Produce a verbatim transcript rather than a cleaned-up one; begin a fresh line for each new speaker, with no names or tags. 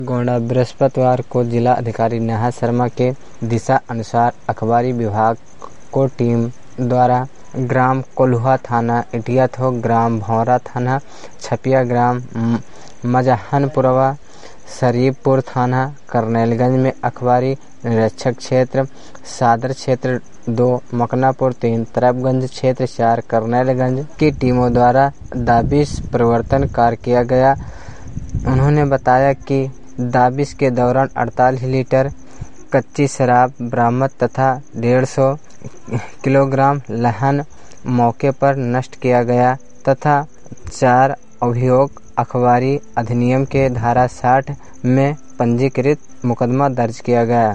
गोंडा बृहस्पतिवार को जिला अधिकारी नेहा शर्मा के दिशा अनुसार अखबारी विभाग को टीम द्वारा ग्राम कोल्हुआ थाना इटियाथो, ग्राम भौरा थाना छपिया, ग्राम मजहनपुरवा, शरीफपुर थाना करनेलगंज में अखबारी निरीक्षक क्षेत्र, सादर क्षेत्र दो, मकनापुर तीन, तरबगंज क्षेत्र चार, करनेलगंज की टीमों द्वारा दाबिश प्रवर्तन कार्य किया गया। उन्होंने बताया कि दाबिश के दौरान अड़तालीस लीटर कच्ची शराब बरामद तथा डेढ़ सौ किलोग्राम लहन मौके पर नष्ट किया गया तथा चार अभियोग अखबारी अधिनियम के धारा साठ में पंजीकृत मुकदमा दर्ज किया गया।